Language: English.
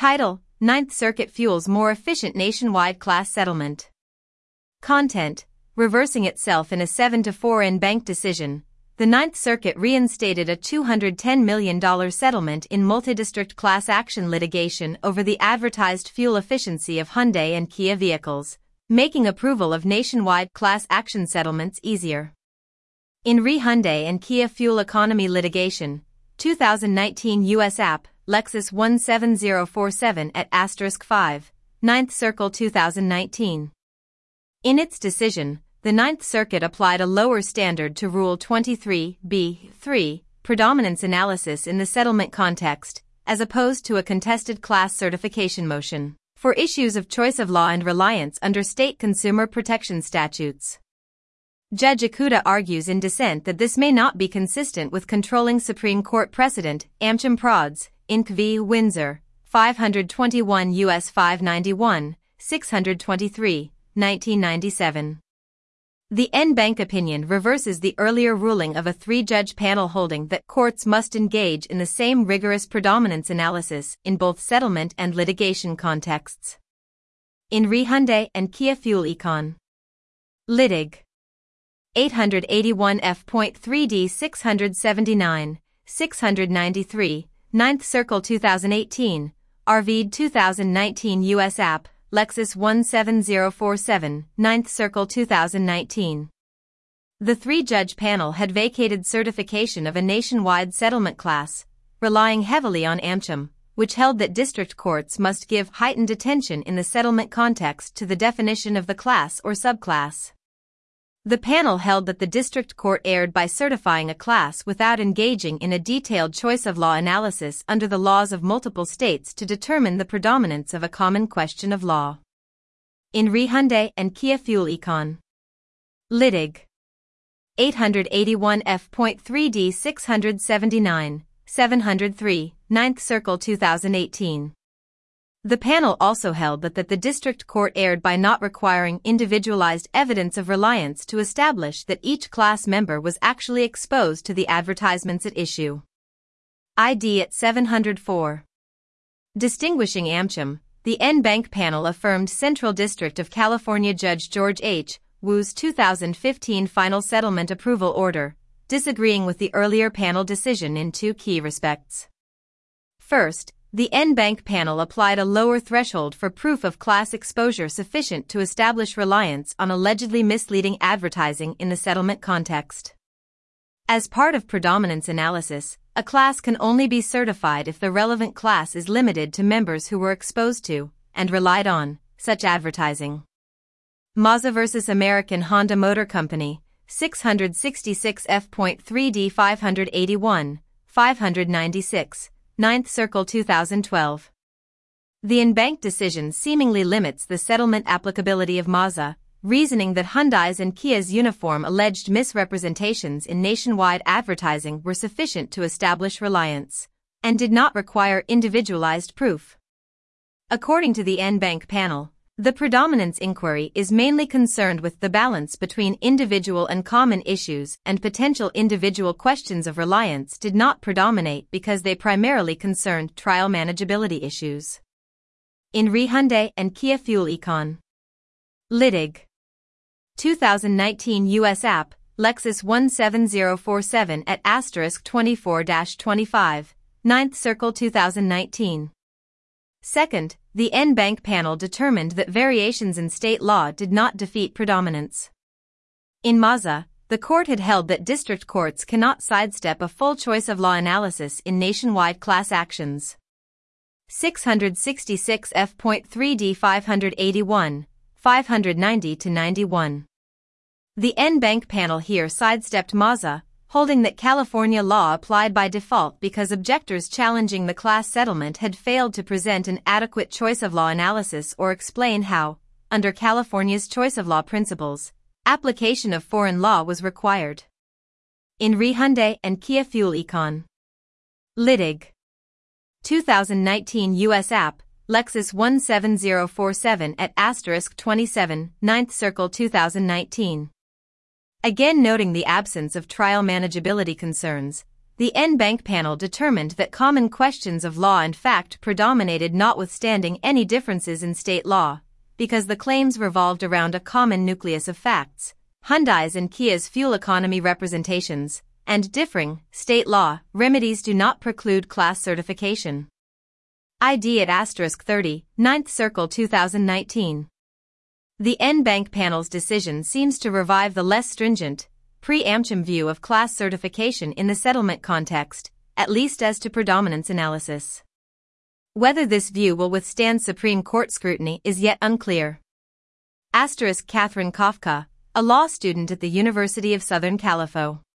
Title: Ninth Circuit fuels more efficient nationwide class settlement. Content: reversing itself in a 7-4 en banc decision, the Ninth Circuit reinstated a $210 million settlement in multi-district class action litigation over the advertised fuel efficiency of Hyundai and Kia vehicles, making approval of nationwide class action settlements easier. In re Hyundai and Kia fuel economy litigation, 2019 U.S. App, Lexus 17047 at *5, Ninth Circle 2019. In its decision, the Ninth Circuit applied a lower standard to Rule 23b(3), predominance analysis in the settlement context, as opposed to a contested class certification motion, for issues of choice of law and reliance under state consumer protection statutes. Judge Ikuta argues in dissent that this may not be consistent with controlling Supreme Court precedent, Amcham Prods, Inc. v. Windsor, 521 U.S. 591, 623, 1997. The en banc opinion reverses the earlier ruling of a 3-judge panel holding that courts must engage in the same rigorous predominance analysis in both settlement and litigation contexts. In re Hyundai and Kia Fuel Econ. Litig. 881 F.3d 679, 693, Ninth Circle 2018, RV'd 2019 U.S. App, Lexus 17047, Ninth Circle 2019. The 3-judge panel had vacated certification of a nationwide settlement class, relying heavily on Amcham, which held that district courts must give heightened attention in the settlement context to the definition of the class or subclass. The panel held that the district court erred by certifying a class without engaging in a detailed choice of law analysis under the laws of multiple states to determine the predominance of a common question of law. In re Hyundai and Kia Fuel Econ. Litig. 881 F.3d 679, 703, Ninth Circle 2018. The panel also held that the district court erred by not requiring individualized evidence of reliance to establish that each class member was actually exposed to the advertisements at issue. ID at 704. Distinguishing Amcham, the en banc panel affirmed Central District of California Judge George H. Wu's 2015 final settlement approval order, disagreeing with the earlier panel decision in 2 key respects. First, the en banc panel applied a lower threshold for proof of class exposure sufficient to establish reliance on allegedly misleading advertising in the settlement context. As part of predominance analysis, a class can only be certified if the relevant class is limited to members who were exposed to, and relied on, such advertising. Mazda v. American Honda Motor Company, 666 F.3d 581, 596. Ninth Circle 2012. The en banc decision seemingly limits the settlement applicability of Mazda, reasoning that Hyundai's and Kia's uniform alleged misrepresentations in nationwide advertising were sufficient to establish reliance, and did not require individualized proof. According to the en banc panel, the predominance inquiry is mainly concerned with the balance between individual and common issues, and potential individual questions of reliance did not predominate because they primarily concerned trial manageability issues. In re Hyundai and Kia Fuel Econ. Litig. 2019 U.S. App, Lexus 17047 at *24-25, Ninth Circle 2019. Second, the en banc panel determined that variations in state law did not defeat predominance. In Mazda, the court had held that district courts cannot sidestep a full choice of law analysis in nationwide class actions. 666 F.3d 581, 590-91. The en banc panel here sidestepped Mazda, holding that California law applied by default because objectors challenging the class settlement had failed to present an adequate choice of law analysis or explain how, under California's choice of law principles, application of foreign law was required. In re Hyundai and Kia Fuel Econ. Litig. 2019 U.S. App, Lexus 17047 at *27, Ninth Circle 2019. Again noting the absence of trial manageability concerns, The en banc panel determined that common questions of law and fact predominated notwithstanding any differences in state law, because the claims revolved around a common nucleus of facts, Hyundai's and Kia's fuel economy representations, and differing state law remedies do not preclude class certification. ID at *30, 9th Circle 2019. The en banc panel's decision seems to revive the less stringent, pre-emption view of class certification in the settlement context, at least as to predominance analysis. Whether this view will withstand Supreme Court scrutiny is yet unclear. Catherine Kafka, a law student at the University of Southern California.